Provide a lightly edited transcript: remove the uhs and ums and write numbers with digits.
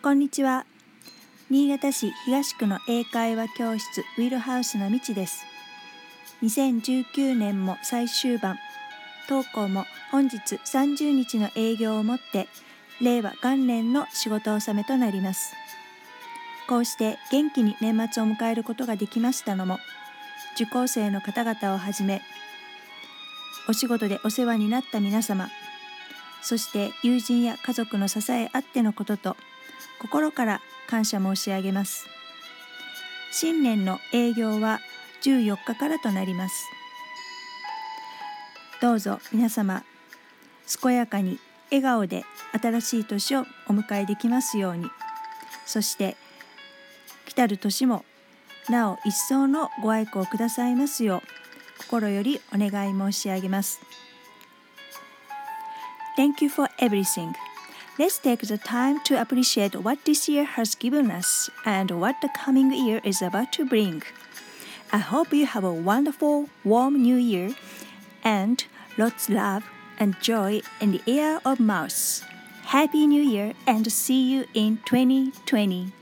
こんにちは。新潟市東区の英会話教室ウィルハウスのみちです。2019年も最終盤、当校も本日30日の営業をもって令和元年の仕事納めとなります。こうして元気に年末を迎えることができましたのも、受講生の方々をはじめ、お仕事でお世話になった皆様、そして友人や家族の支えあってのことと、心から感謝申し上げます。新年の営業は14日からとなります。どうぞ皆様、健やかに笑顔で新しい年をお迎えできますように、そして来たる年もなお一層のご愛顧をくださいますよう心よりお願い申し上げます。Thank you for everything. Let's take the time to appreciate what this year has given us and what the coming year is about to bring. I hope you have a wonderful, warm new year and lots of love and joy in the year of mouse. Happy New Year and see you in 2020.